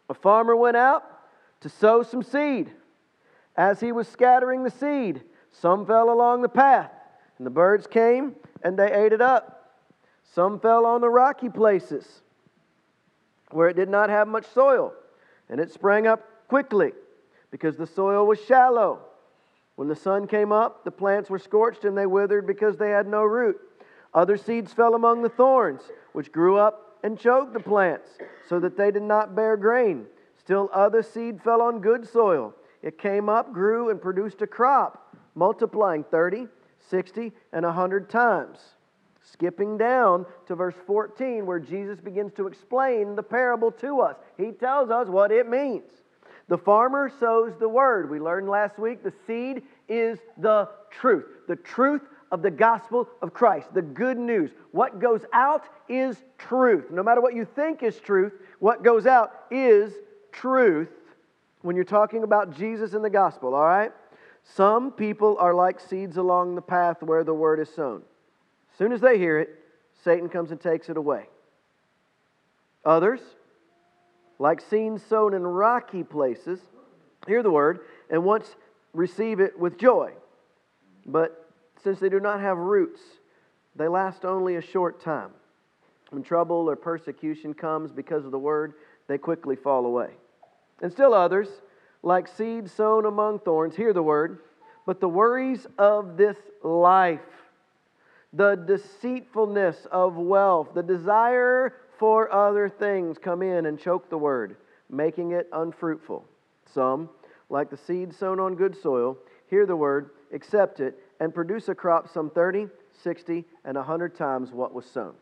A farmer went out to sow some seed. As he was scattering the seed, some fell along the path, and the birds came and they ate it up. Some fell on the rocky places, where it did not have much soil, and it sprang up quickly, because the soil was shallow. When the sun came up, the plants were scorched, and they withered because they had no root. Other seeds fell among the thorns, which grew up and choked the plants, so that they did not bear grain. Still other seed fell on good soil. It came up, grew, and produced a crop, multiplying 30, 60, and 100 times. Skipping down to verse 14, where Jesus begins to explain the parable to us. He tells us what it means. The farmer sows the word. We learned last week the seed is the truth of the gospel of Christ, the good news. What goes out is truth. No matter what you think is truth, what goes out is truth when you're talking about Jesus and the gospel, all right? Some people are like seeds along the path where the word is sown. As soon as they hear it, Satan comes and takes it away. Others, like seeds sown in rocky places, hear the word and once receive it with joy. But since they do not have roots, they last only a short time. When trouble or persecution comes because of the word, they quickly fall away. And still others, like seeds sown among thorns, hear the word, but the worries of this life, the deceitfulness of wealth, the desire for other things come in and choke the word, making it unfruitful. Some, like the seed sown on good soil, hear the word, accept it, and produce a crop some 30, 60, and 100 times what was sown.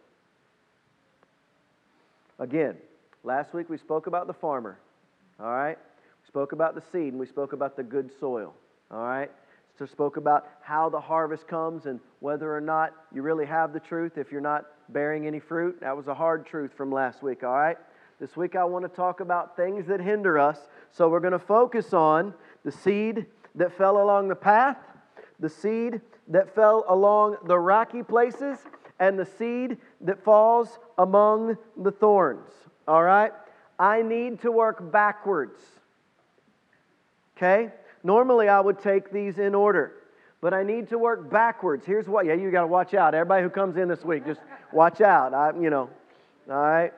Again, last week we spoke about the farmer. All right? We spoke about the seed and we spoke about the good soil. All right? So spoke about how the harvest comes and whether or not you really have the truth if you're not bearing any fruit. That was a hard truth from last week, all right? This week I want to talk about things that hinder us. So we're going to focus on the seed that fell along the path, the seed that fell along the rocky places, and the seed that falls among the thorns, all right? I need to work backwards, okay? Normally I would take these in order, but I need to work backwards. Here's what, you got to watch out. Everybody who comes in this week, just watch out, all right?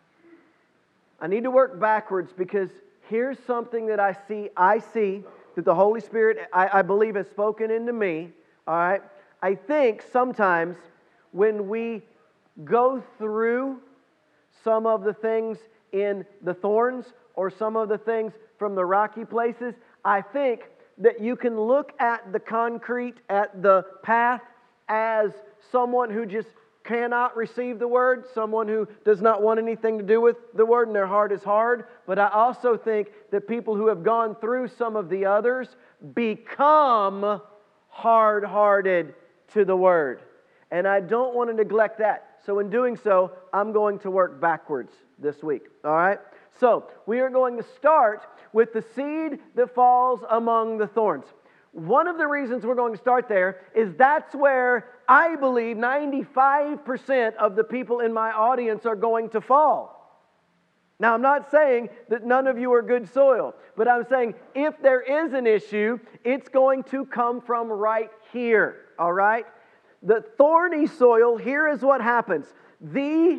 I need to work backwards because here's something that I see that the Holy Spirit, I believe, has spoken into me, all right? I think sometimes when we go through some of the things in the thorns or some of the things from the rocky places, I think that you can look at the concrete, at the path, as someone who just cannot receive the word, someone who does not want anything to do with the word and their heart is hard. But I also think that people who have gone through some of the others become hard-hearted to the word. And I don't want to neglect that. So in doing so, I'm going to work backwards this week. All right? So we are going to start with the seed that falls among the thorns. One of the reasons we're going to start there is that's where I believe 95% of the people in my audience are going to fall. Now, I'm not saying that none of you are good soil, but I'm saying if there is an issue, it's going to come from right here, all right? The thorny soil, here is what happens. The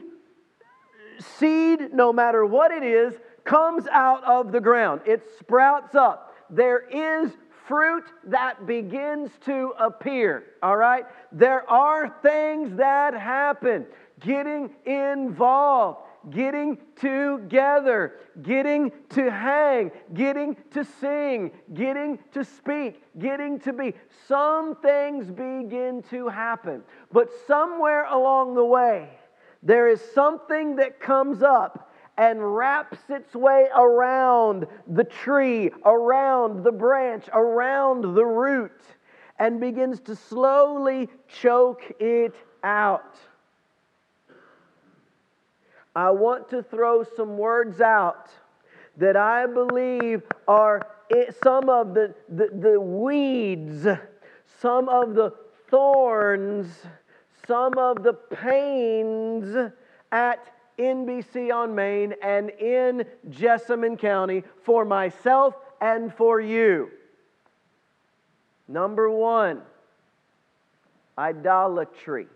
seed, no matter what it is, comes out of the ground. It sprouts up. There is fruit that begins to appear, all right? There are things that happen. Getting involved, getting together, getting to hang, getting to sing, getting to speak, getting to be. Some things begin to happen. But somewhere along the way, there is something that comes up and wraps its way around the tree, around the branch, around the root, and begins to slowly choke it out. I want to throw some words out that I believe are some of the weeds, some of the thorns, some of the pains at in BC on Main and in Jessamine County for myself and for you. Number one, idolatry.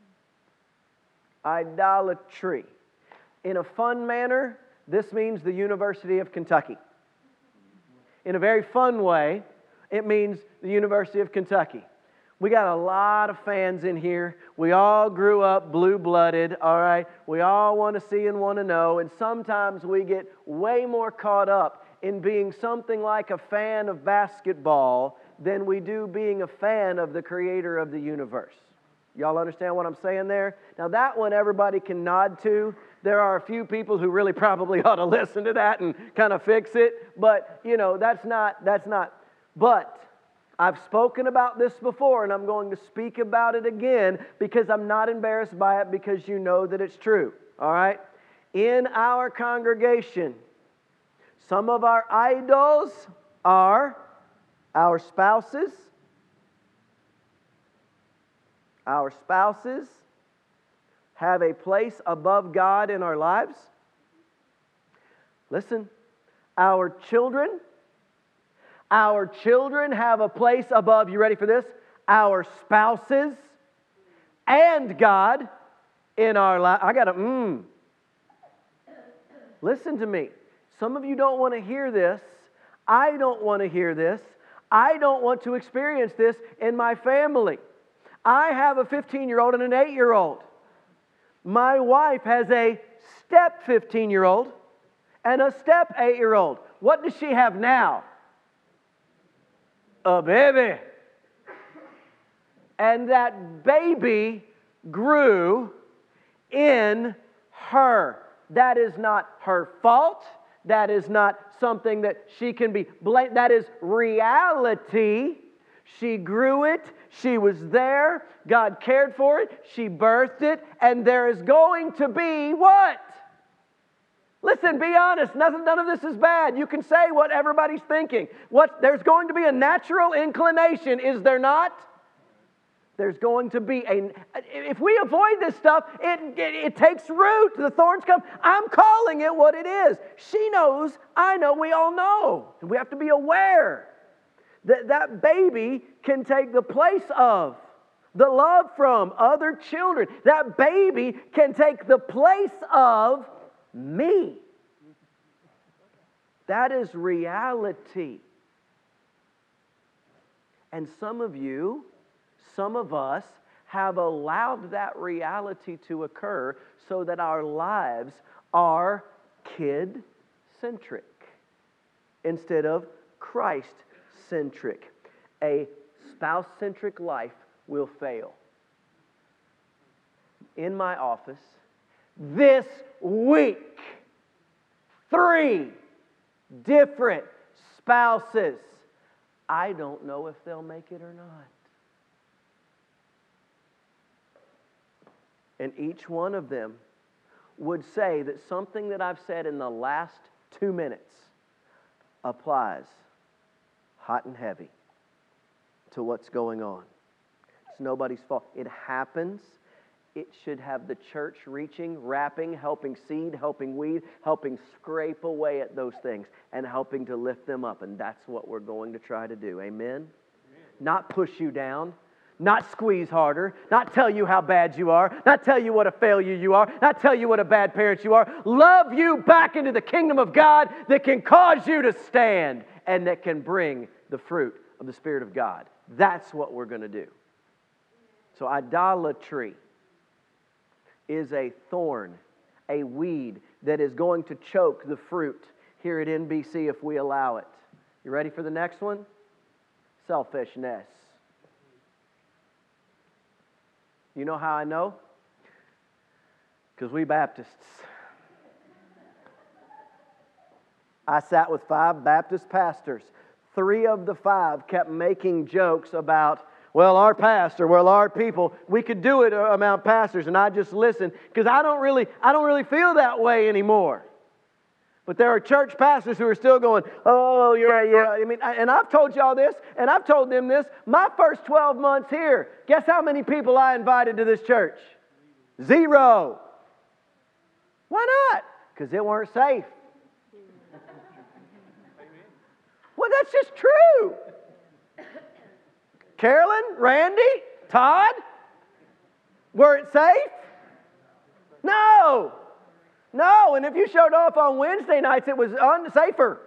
Idolatry. In a fun manner, this means the University of Kentucky. In a very fun way, it means the University of Kentucky. We got a lot of fans in here. We all grew up blue-blooded, all right? We all want to see and want to know, and sometimes we get way more caught up in being something like a fan of basketball than we do being a fan of the creator of the universe. Y'all understand what I'm saying there? Now that one everybody can nod to. There are a few people who really probably ought to listen to that and kind of fix it, but that's not. But I've spoken about this before, and I'm going to speak about it again because I'm not embarrassed by it, because you know that it's true. All right? In our congregation, some of our idols are our spouses. Our spouses have a place above God in our lives. Listen, our children have a place above, you ready for this? Our spouses and God in our life. Listen to me. Some of you don't want to hear this. I don't want to hear this. I don't want to experience this in my family. I have a 15-year-old and an 8-year-old. My wife has a step 15-year-old and a step 8-year-old. What does she have now? A baby. And that baby grew in her. That is not her fault. That is not something that she can be blamed. That is reality. She grew it. She was there. God cared for it. She birthed it. And there is going to be what? Listen, be honest. None of this is bad. You can say what everybody's thinking. There's going to be a natural inclination, is there not? There's going to be if we avoid this stuff, it takes root. The thorns come. I'm calling it what it is. She knows, I know, we all know. And we have to be aware that baby can take the place of the love from other children. That baby can take the place of me. That is reality. And some of us have allowed that reality to occur so that our lives are kid-centric instead of Christ-centric. A spouse-centric life will fail. In my office, this week, 3 different spouses. I don't know if they'll make it or not. And each one of them would say that something that I've said in the last 2 minutes applies hot and heavy to what's going on. It's nobody's fault. It happens. It should have the church reaching, wrapping, helping seed, helping weed, helping scrape away at those things and helping to lift them up. And that's what we're going to try to do. Amen? Amen. Not push you down. Not squeeze harder, not tell you how bad you are, not tell you what a failure you are, not tell you what a bad parent you are. Love you back into the kingdom of God that can cause you to stand and that can bring the fruit of the Spirit of God. That's what we're going to do. So idolatry is a thorn, a weed that is going to choke the fruit here at NBC if we allow it. You ready for the next one? Selfishness. You know how I know? Because we Baptists. I sat with 5 Baptist pastors. 3 of the 5 kept making jokes about, well, our pastor, well, our people. We could do it about pastors, and I just listened because I don't really feel that way anymore. But there are church pastors who are still going, oh, you're right, yeah. I mean, and I've told y'all this, and I've told them this. My first 12 months here, guess how many people I invited to this church? 0. Why not? Because it weren't safe. Well, that's just true. Carolyn, Randy, Todd, were it safe? No. No, and if you showed off on Wednesday nights, it was unsafer.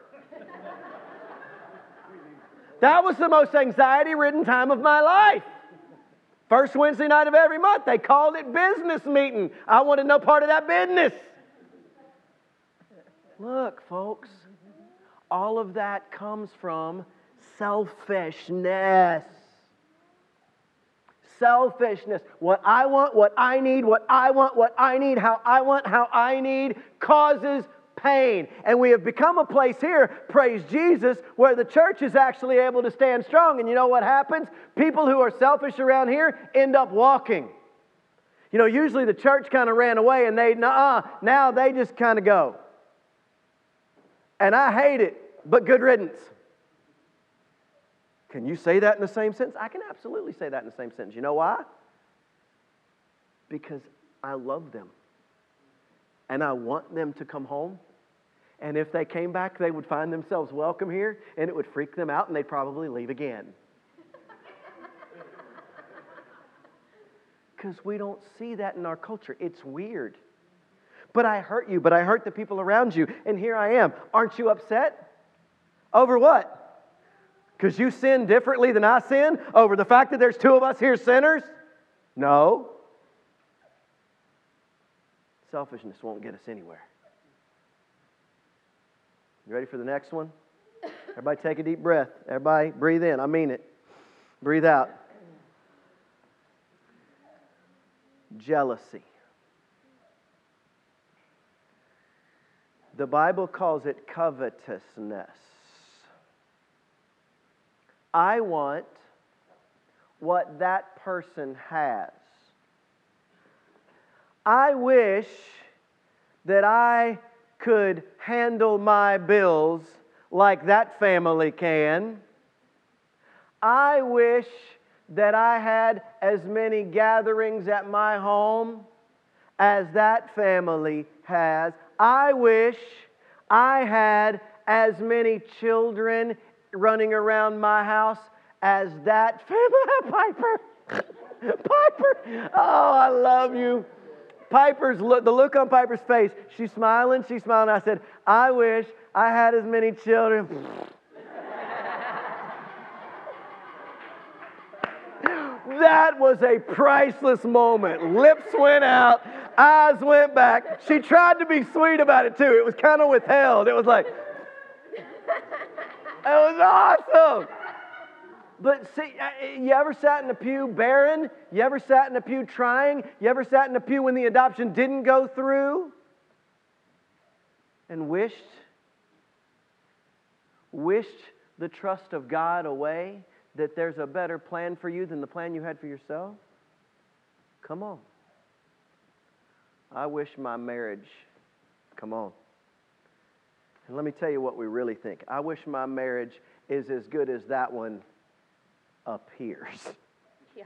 That was the most anxiety-ridden time of my life. First Wednesday night of every month, they called it business meeting. I wanted no part of that business. Look, folks, all of that comes from selfishness. Selfishness. What I want, what I need, what I want, what I need, how I want, how I need, causes pain. And we have become a place here, praise Jesus, where the church is actually able to stand strong. And you know what happens? People who are selfish around here end up walking. You know, usually the church kind of ran away and now they just kind of go. And I hate it, but good riddance. Can you say that in the same sentence? I can absolutely say that in the same sentence. You know why? Because I love them. And I want them to come home. And if they came back, they would find themselves welcome here, and it would freak them out, and they'd probably leave again. Because we don't see that in our culture. It's weird. But I hurt you, but I hurt the people around you, and here I am. Aren't you upset? Over what? Because you sin differently than I sin? Over the fact that there's two of us here sinners? No. Selfishness won't get us anywhere. You ready for the next one? Everybody take a deep breath. Everybody breathe in. I mean it. Breathe out. Jealousy. The Bible calls it covetousness. I want what that person has. I wish that I could handle my bills like that family can. I wish that I had as many gatherings at my home as that family has. I wish I had as many children running around my house as that family. Piper. Piper. Oh, I love you. The look on Piper's face. She's smiling. I said, I wish I had as many children. That was a priceless moment. Lips went out. Eyes went back. She tried to be sweet about it too. It was kind of withheld. It was like, it was awesome. But see, you ever sat in a pew barren? You ever sat in a pew trying? You ever sat in a pew when the adoption didn't go through? And wished the trust of God away, that there's a better plan for you than the plan you had for yourself? Come on. I wish my marriage, come on. And let me tell you what we really think. I wish my marriage is as good as that one appears. Yeah.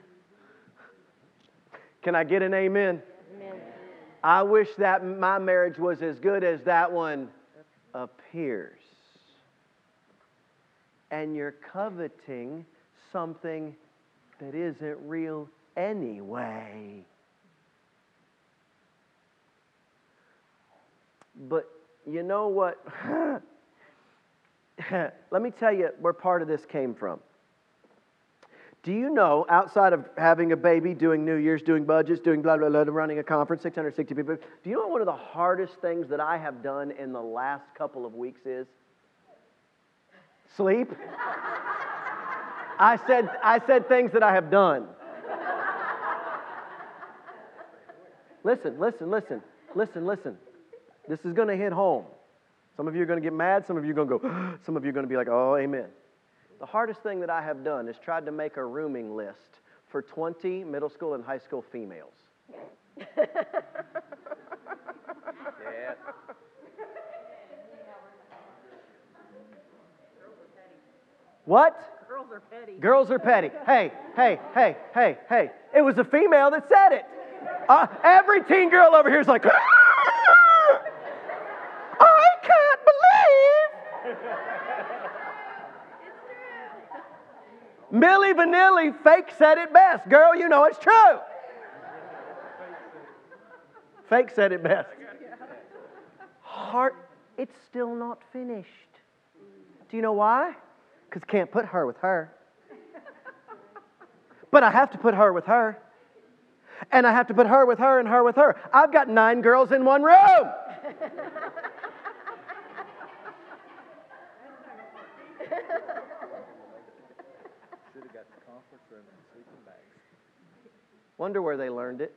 Can I get an amen? Amen. I wish that my marriage was as good as that one appears. And you're coveting something that isn't real anyway. But you know what? Let me tell you where part of this came from. Do you know, outside of having a baby, doing New Year's, doing budgets, doing blah, blah, blah, running a conference, 660 people, do you know one of the hardest things that I have done in the last couple of weeks is? Sleep. I said things that I have done. Listen. This is going to hit home. Some of you are going to get mad. Some of you are going to go, some of you are going to be like, oh, amen. The hardest thing that I have done is tried to make a rooming list for 20 middle school and high school females. Yeah. What? Girls are petty. Girls are petty. Hey. It was a female that said it. Every teen girl over here is like, Milli Vanilli fake said it best. Girl, you know it's true. Fake said it best. Heart, it's still not finished. Do you know why? Because can't put her with her. But I have to put her with her. And I have to put her with her and her with her. I've got 9 girls in one room. Should have got the conference room and sleeping bags. Wonder where they learned it.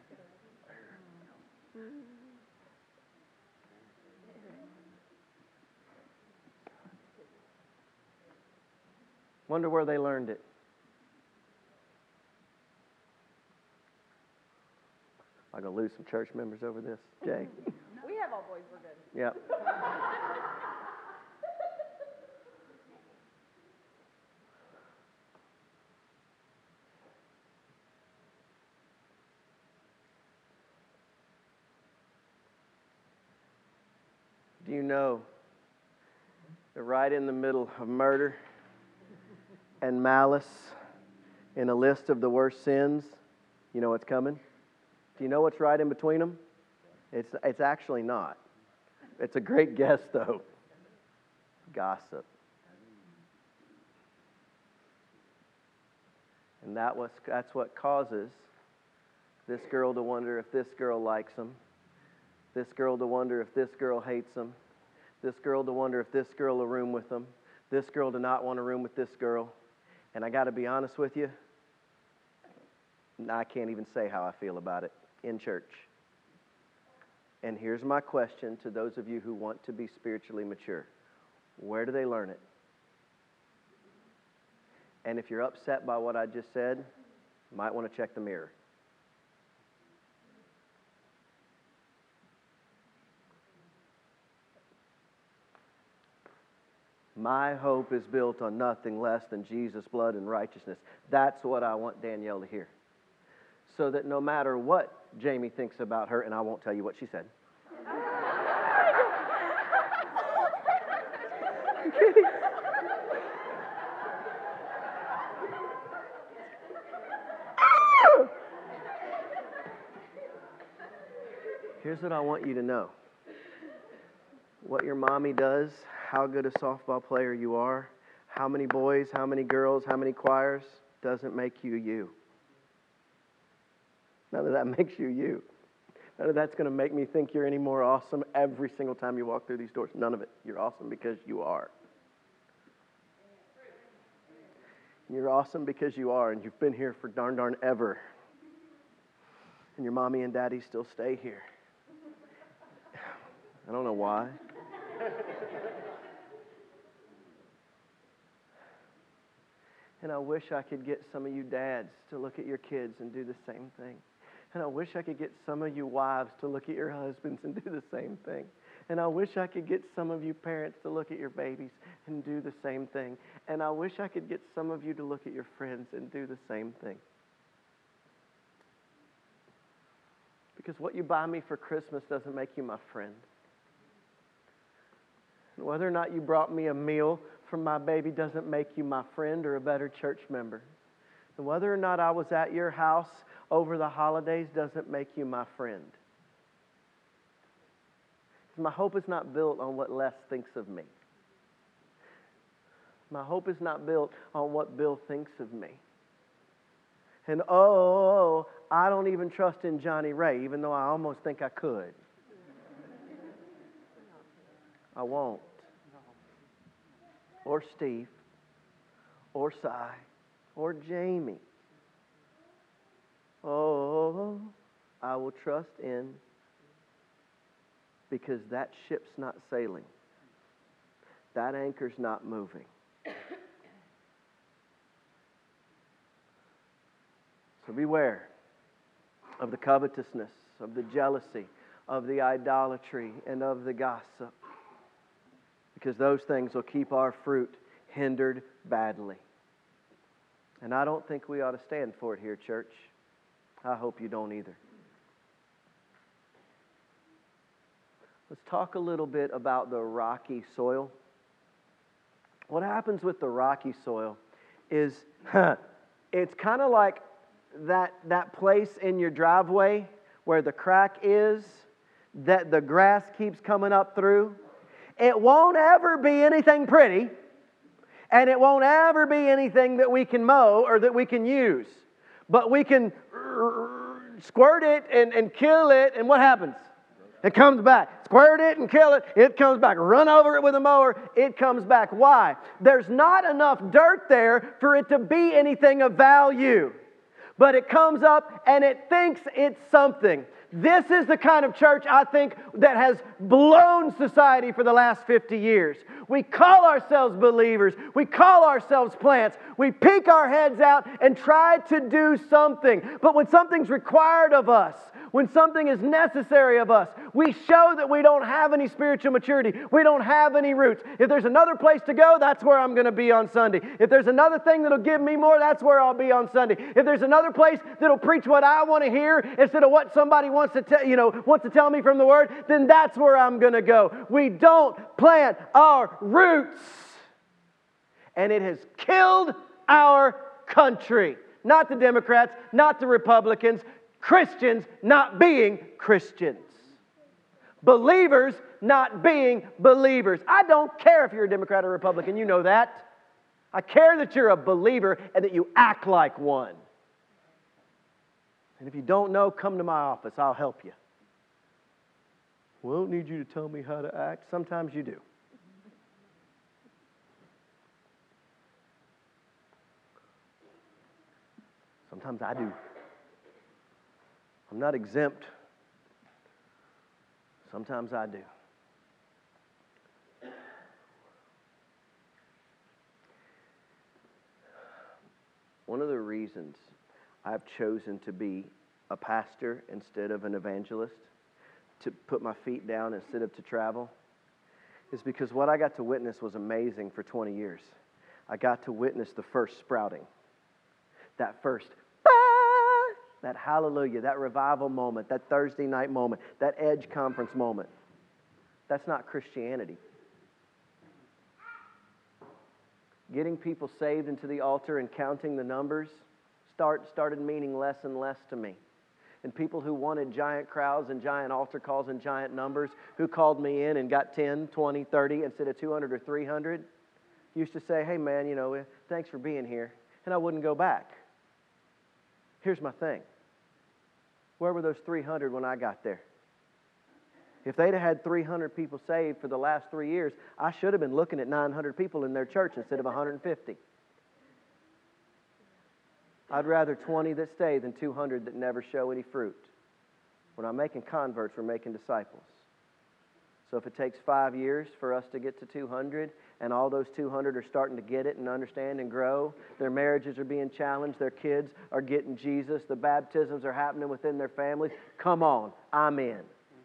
Wonder where they learned it. I'm going to lose some church members over this, Jay. We have all boys, we're good. Yep. Do you know that right in the middle of murder and malice in a list of the worst sins, you know what's coming? Do you know what's right in between them? It's actually not. It's a great guess, though. Gossip. And that's what causes this girl to wonder if this girl likes him, this girl to wonder if this girl hates him, this girl to wonder if this girl will room with him, this girl to not want to room with this girl. And I got to be honest with you, I can't even say how I feel about it in church. And here's my question to those of you who want to be spiritually mature. Where do they learn it? And if you're upset by what I just said, you might want to check the mirror. My hope is built on nothing less than Jesus' blood and righteousness. That's what I want Danielle to hear. So that no matter what Jamie thinks about her, and I won't tell you what she said. Here's what I want you to know. What your mommy does, how good a softball player you are, how many boys, how many girls, how many choirs, doesn't make you you. None of that makes you you. None of that's going to make me think you're any more awesome every single time you walk through these doors. None of it. You're awesome because you are. You're awesome because you are, and you've been here for darn ever. And your mommy and daddy still stay here. I don't know why. And I wish I could get some of you dads to look at your kids and do the same thing. And I wish I could get some of you wives to look at your husbands and do the same thing. And I wish I could get some of you parents to look at your babies and do the same thing. And I wish I could get some of you to look at your friends and do the same thing. Because what you buy me for Christmas doesn't make you my friend. And whether or not you brought me a meal from my baby doesn't make you my friend or a better church member. And whether or not I was at your house over the holidays doesn't make you my friend. My hope is not built on what Les thinks of me. My hope is not built on what Bill thinks of me. And I don't even trust in Johnny Ray, even though I almost think I could. I won't. Or Steve, or Cy, or Jamie. I will trust in, because that ship's not sailing. That anchor's not moving. So beware of the covetousness, of the jealousy, of the idolatry, and of the gossip. Because those things will keep our fruit hindered badly. And I don't think we ought to stand for it here, church. I hope you don't either. Let's talk a little bit about the rocky soil. What happens with the rocky soil is it's kind of like that place in your driveway where the crack is, that the grass keeps coming up through. It won't ever be anything pretty, and it won't ever be anything that we can mow or that we can use. But we can squirt it and kill it, and what happens? It comes back. Squirt it and kill it, it comes back. Run over it with a mower, it comes back. Why? There's not enough dirt there for it to be anything of value. But it comes up and it thinks it's something. This is the kind of church, I think, that has blown society for the last 50 years. We call ourselves believers. We call ourselves plants. We peek our heads out and try to do something. But when something's required of us, when something is necessary of us, we show that we don't have any spiritual maturity. We don't have any roots. If there's another place to go, that's where I'm going to be on Sunday. If there's another thing that'll give me more, that's where I'll be on Sunday. If there's another place that'll preach what I want to hear instead of what somebody wants to tell me from the Word, then that's where I'm going to go. We don't plant our roots. And it has killed our country. Not the Democrats, not the Republicans, Christians not being Christians. Believers not being believers. I don't care if you're a Democrat or Republican, you know that. I care that you're a believer and that you act like one. And if you don't know, come to my office, I'll help you. Well, I don't need you to tell me how to act. Sometimes you do. Sometimes I do. I'm not exempt. Sometimes I do. One of the reasons I've chosen to be a pastor instead of an evangelist, to put my feet down instead of to travel, is because what I got to witness was amazing for 20 years. I got to witness the first sprouting. That first that hallelujah, that revival moment, that Thursday night moment, that Edge conference moment. That's not Christianity. Getting people saved into the altar and counting the numbers started meaning less and less to me. And people who wanted giant crowds and giant altar calls and giant numbers, who called me in and got 10, 20, 30 instead of 200 or 300, used to say, hey man, thanks for being here. And I wouldn't go back. Here's my thing. Where were those 300 when I got there? If they'd have had 300 people saved for the last 3 years, I should have been looking at 900 people in their church instead of 150. I'd rather 20 that stay than 200 that never show any fruit. We're not making converts, we're making disciples. So if it takes 5 years for us to get to 200, and all those 200 are starting to get it and understand and grow, their marriages are being challenged, their kids are getting Jesus, the baptisms are happening within their families, come on, I'm in.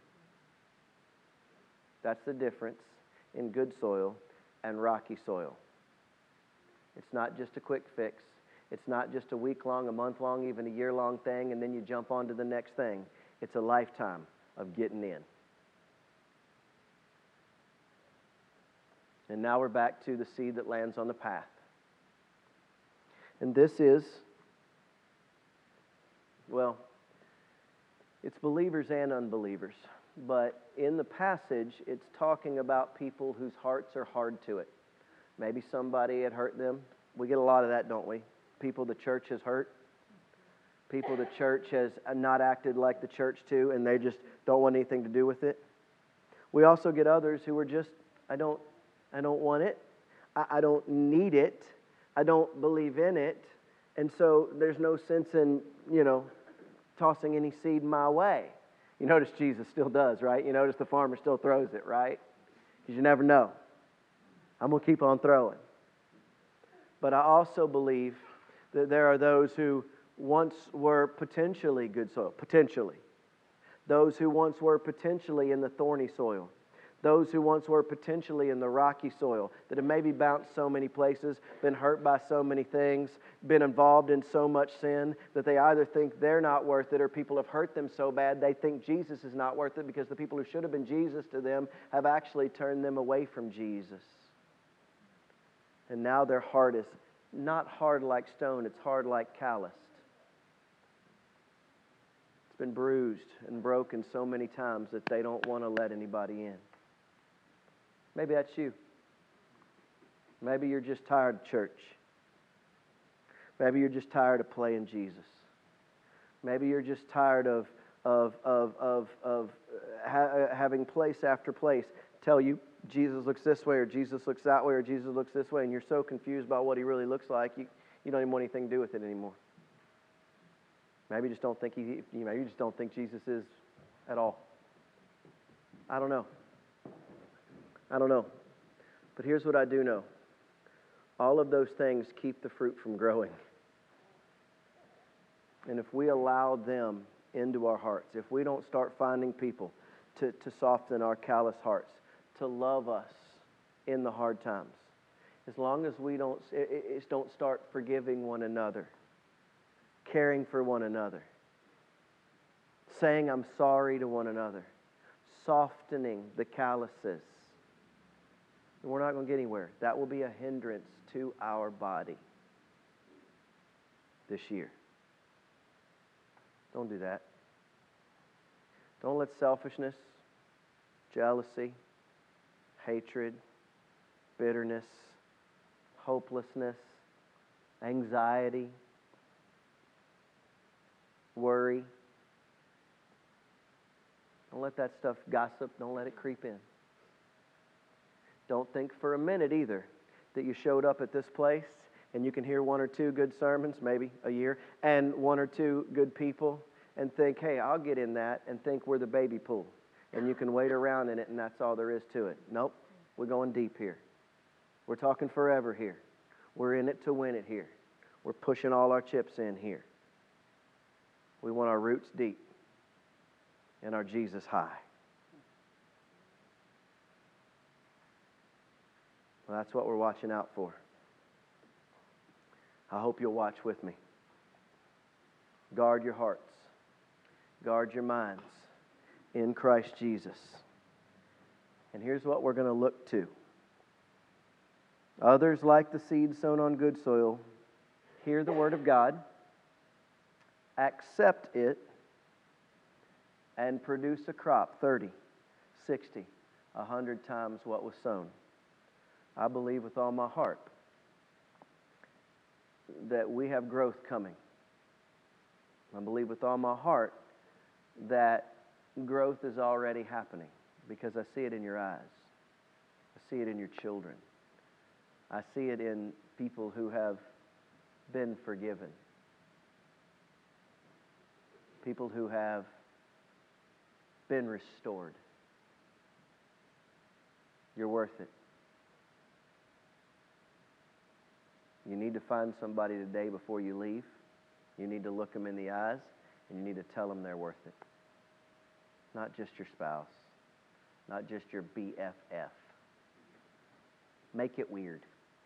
That's the difference in good soil and rocky soil. It's not just a quick fix. It's not just a week-long, a month-long, even a year-long thing, and then you jump on to the next thing. It's a lifetime of getting in. And now we're back to the seed that lands on the path. And this is, well, it's believers and unbelievers. But in the passage, it's talking about people whose hearts are hard to it. Maybe somebody had hurt them. We get a lot of that, don't we? People the church has hurt. People the church has not acted like the church to, and they just don't want anything to do with it. We also get others who are just, I don't want it. I don't need it. I don't believe in it. And so there's no sense in, tossing any seed my way. You notice Jesus still does, right? You notice the farmer still throws it, right? Because you never know. I'm going to keep on throwing. But I also believe that there are those who once were potentially good soil. Potentially. Those who once were potentially in the thorny soil. Those who once were potentially in the rocky soil, that have maybe bounced so many places, been hurt by so many things, been involved in so much sin, that they either think they're not worth it or people have hurt them so bad they think Jesus is not worth it because the people who should have been Jesus to them have actually turned them away from Jesus. And now their heart is not hard like stone, it's hard like calloused. It's been bruised and broken so many times that they don't want to let anybody in. Maybe that's you. Maybe you're just tired of church. Maybe you're just tired of playing Jesus. Maybe you're just tired of having place after place tell you Jesus looks this way or Jesus looks that way or Jesus looks this way, and you're so confused about what He really looks like, you don't even want anything to do with it anymore. Maybe you just don't think maybe you just don't think Jesus is at all. I don't know. But here's what I do know. All of those things keep the fruit from growing. And if we allow them into our hearts, if we don't start finding people to soften our callous hearts, to love us in the hard times, as long as we don't start forgiving one another, caring for one another, saying I'm sorry to one another, softening the calluses, we're not going to get anywhere. That will be a hindrance to our body this year. Don't do that. Don't let selfishness, jealousy, hatred, bitterness, hopelessness, anxiety, worry. Don't let that stuff gossip. Don't let it creep in. Don't think for a minute either that you showed up at this place and you can hear one or two good sermons, maybe a year, and one or two good people, and think, hey, I'll get in that, and think we're the baby pool. And you can wait around in it, and that's all there is to it. Nope, we're going deep here. We're talking forever here. We're in it to win it here. We're pushing all our chips in here. We want our roots deep and our Jesus high. Well, that's what we're watching out for. I hope you'll watch with me. Guard your hearts. Guard your minds in Christ Jesus. And here's what we're going to look to. Others, like the seed sown on good soil, hear the Word of God, accept it, and produce a crop 30, 60, 100 times what was sown. I believe with all my heart that we have growth coming. I believe with all my heart that growth is already happening because I see it in your eyes. I see it in your children. I see it in people who have been forgiven. People who have been restored. You're worth it. You need to find somebody today before you leave. You need to look them in the eyes, and you need to tell them they're worth it. Not just your spouse, not just your BFF. Make it weird.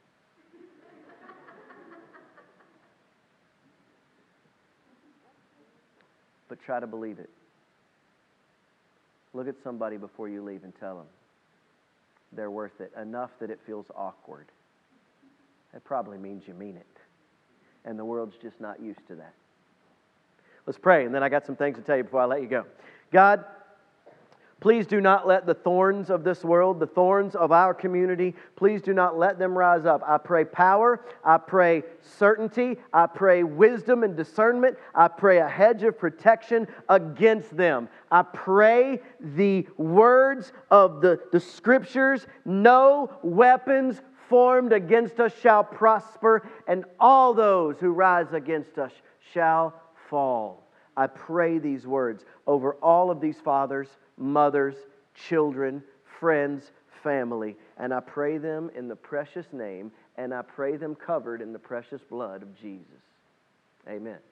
But try to believe it. Look at somebody before you leave and tell them they're worth it, enough that it feels awkward. That probably means you mean it. And the world's just not used to that. Let's pray, and then I got some things to tell you before I let you go. God, please do not let the thorns of this world, the thorns of our community, please do not let them rise up. I pray power. I pray certainty. I pray wisdom and discernment. I pray a hedge of protection against them. I pray the words of the Scriptures, no weapons formed against us shall prosper, and all those who rise against us shall fall. I pray these words over all of these fathers, mothers, children, friends, family, and I pray them in the precious name, and I pray them covered in the precious blood of Jesus. Amen.